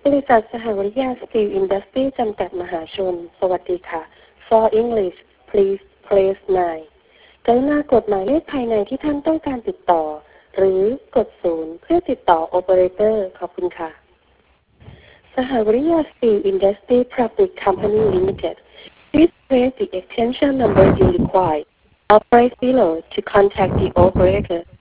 บริษัทสหวิทยาสตีลอินดัสทรีจำกัดมหาชนสวัสดีค่ะ For English please press 9 กรุณากดหมายเลขภายในที่ท่านต้องการติดต่อหรือกด0เพื่อติดต่อโอเปอเรเตอร์ขอบคุณค่ะสหวิทยาสตีลอินดัสทรี Public Company Limited please press the extension number you require or press below to contact the operator